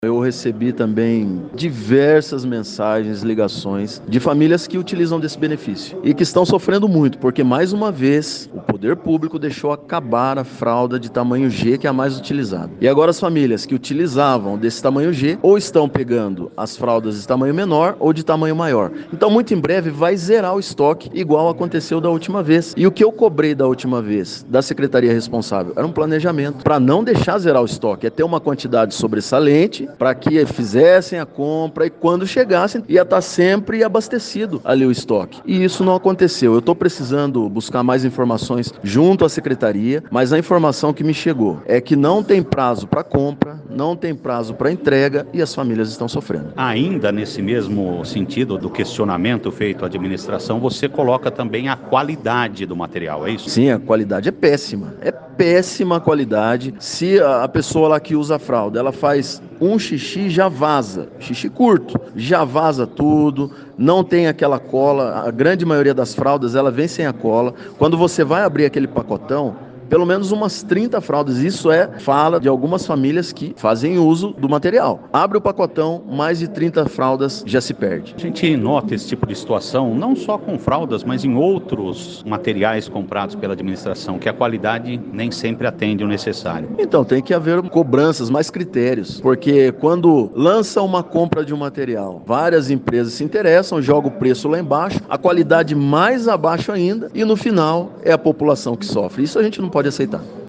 Eu recebi também diversas mensagens, ligações de famílias que utilizam desse benefício e que estão sofrendo muito, porque mais uma vez o poder público deixou acabar a fralda de tamanho G, que é a mais utilizada. E agora as famílias que utilizavam desse tamanho G ou estão pegando as fraldas de tamanho menor ou de tamanho maior. Então muito em breve vai zerar o estoque, igual aconteceu da última vez. E o que eu cobrei da última vez da secretaria responsável era um planejamento para não deixar zerar o estoque, é ter uma quantidade sobressalente para que fizessem a compra e quando chegassem ia estar sempre abastecido ali o estoque. E isso não aconteceu. Eu estou precisando buscar mais informações junto à secretaria, mas a informação que me chegou é que não tem prazo para compra, não tem prazo para entrega e as famílias estão sofrendo. Ainda nesse mesmo sentido do questionamento feito à administração, você coloca também a qualidade do material, é isso? Sim, a qualidade é péssima. É péssima a qualidade. Se a pessoa lá que usa a fralda, ela faz um xixi, já vaza. Xixi curto, já vaza tudo. Não tem aquela cola. A grande maioria das fraldas, ela vem sem a cola. Quando você vai abrir aquele pacotão, pelo menos umas 30 fraldas. Isso fala de algumas famílias que fazem uso do material. Abre o pacotão, mais de 30 fraldas já se perde. A gente nota esse tipo de situação, não só com fraldas, mas em outros materiais comprados pela administração, que a qualidade nem sempre atende o necessário. Então, tem que haver cobranças, mais critérios, porque quando lança uma compra de um material, várias empresas se interessam, jogam o preço lá embaixo, a qualidade mais abaixo ainda, e no final é a população que sofre. Isso a gente não pode aceitar.